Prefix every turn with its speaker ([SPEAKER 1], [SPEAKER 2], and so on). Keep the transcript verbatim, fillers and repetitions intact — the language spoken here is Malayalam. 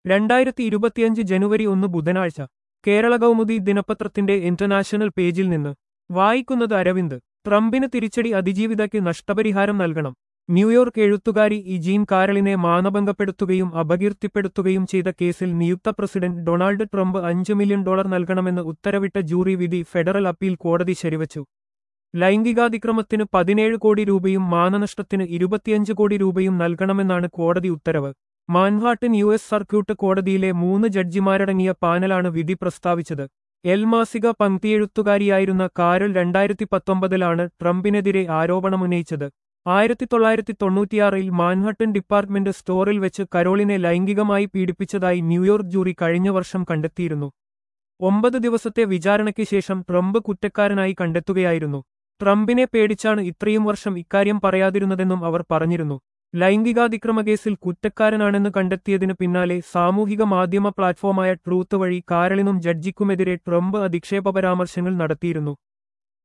[SPEAKER 1] രണ്ടായിരത്തി ഇരുപത്തിയഞ്ച് ജനുവരി ഒന്ന് ബുധനാഴ്ച കേരള കൗമുദി ദിനപത്രത്തിന്റെ ഇന്റർനാഷണൽ പേജിൽ നിന്ന് വായിക്കുന്നത് അരവിന്ദ്. ട്രംപിന് തിരിച്ചടി, അതിജീവിതയ്ക്ക് നഷ്ടപരിഹാരം നൽകണം. ന്യൂയോർക്ക് എഴുത്തുകാരി ഇജീൻ കാരളിനെ മാനഭംഗപ്പെടുത്തുകയും അപകീർത്തിപ്പെടുത്തുകയും ചെയ്ത കേസിൽ നിയുക്ത പ്രസിഡന്റ് ഡൊണാൾഡ് ട്രംപ് അഞ്ച് മില്യൺ ഡോളർ നൽകണമെന്ന് ഉത്തരവിട്ട ജൂറി വിധി ഫെഡറൽ അപ്പീൽ കോടതി ശരിവച്ചു. ലൈംഗികാതിക്രമത്തിന് പതിനേഴ് കോടി രൂപയും മാനനഷ്ടത്തിന് ഇരുപത്തിയഞ്ച് കോടി രൂപയും നൽകണമെന്നാണ് കോടതി ഉത്തരവ്. മാൻഹാട്ടൻ യു എസ് സർക്യൂട്ട് കോടതിയിലെ മൂന്ന് ജഡ്ജിമാരടങ്ങിയ പാനലാണ് വിധി പ്രസ്താവിച്ചത്. എൽ മാസിക പങ്ക്തിയെഴുത്തുകാരിയായിരുന്ന കാരൽ രണ്ടായിരത്തി പത്തൊമ്പതിലാണ് ട്രംപിനെതിരെ ആരോപണമുന്നയിച്ചത്. ആയിരത്തി തൊള്ളായിരത്തി തൊണ്ണൂറ്റിയാറിൽ മാൻഹട്ടൻ ഡിപ്പാർട്ട്മെന്റ് സ്റ്റോറിൽ വെച്ച് കരോളിനെ ലൈംഗികമായി പീഡിപ്പിച്ചതായി ന്യൂയോർക്ക് ജൂറി കഴിഞ്ഞ വർഷം കണ്ടെത്തിയിരുന്നു. ഒമ്പത് ദിവസത്തെ വിചാരണയ്ക്ക് ശേഷം ട്രംപ് കുറ്റക്കാരനായി കണ്ടെത്തുകയായിരുന്നു. ട്രംപിനെ പേടിച്ചാണ് ഇത്രയും വർഷം ഇക്കാര്യം പറയാതിരുന്നതെന്നും അവർ പറഞ്ഞിരുന്നു. ലൈംഗികാതിക്രമ കേസിൽ കുറ്റക്കാരനാണെന്ന് കണ്ടെത്തിയതിനു പിന്നാലെ സാമൂഹിക മാധ്യമ പ്ലാറ്റ്ഫോമായ ട്രൂത്ത് വഴി കാരളിനും ജഡ്ജിക്കുമെതിരെ ട്രംപ് അധിക്ഷേപ പരാമർശങ്ങൾ നടത്തിയിരുന്നു.